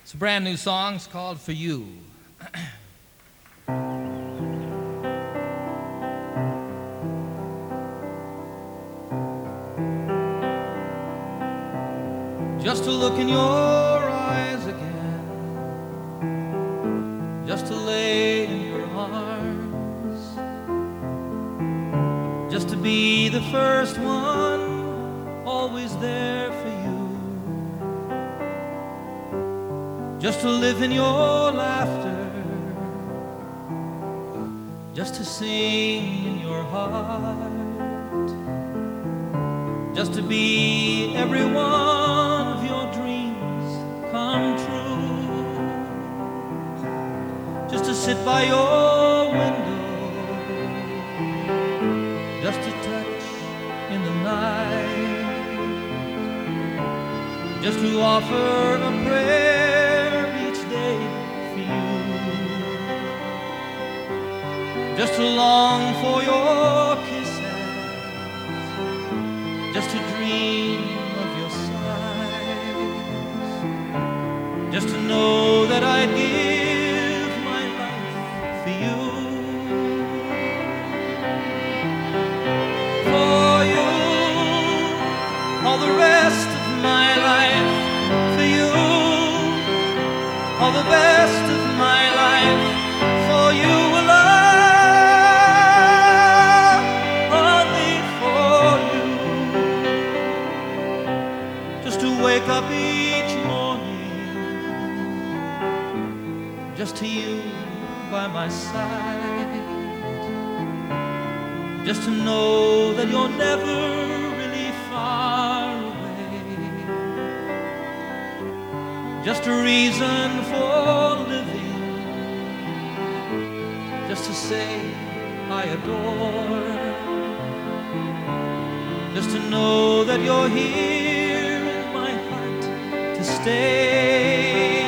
It's a brand new song. It's called For You. Just to look in your eyes again, just to lay in your arms, just to be the first one, always there for you, just to live in your laughter, just to sing in your heart, just to be every one of your dreams come true, just to sit by your window, just to touch in the night, just to offer a prayer each day for you, just to long for your kisses, just to dream of your sighs, just to know that I'd give my life for you. For you, all the rest of my life. For you, all the best of my life. For you alone, only for you. Just to wake up each morning, just to you by my side, just to know that you're never really far away, just a reason for living, just to say I adore, just to know that you're here in my heart to stay.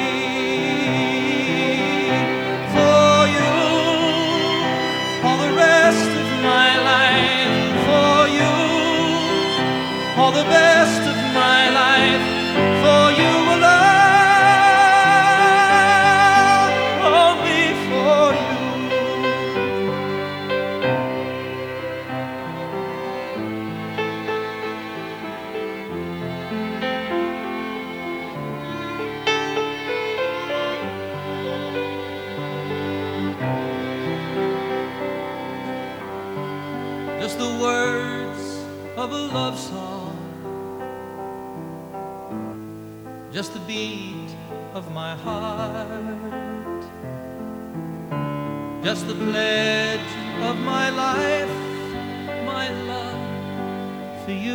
For you, all the rest of my life. For you, all the best of my life. For you alone, only for you. Just the words of a love song, just the beat of my heart, just the pledge of my life, my love for you.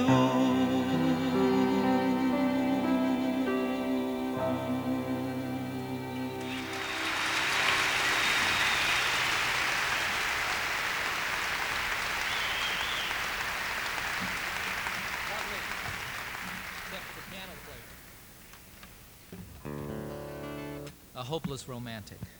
A hopeless romantic.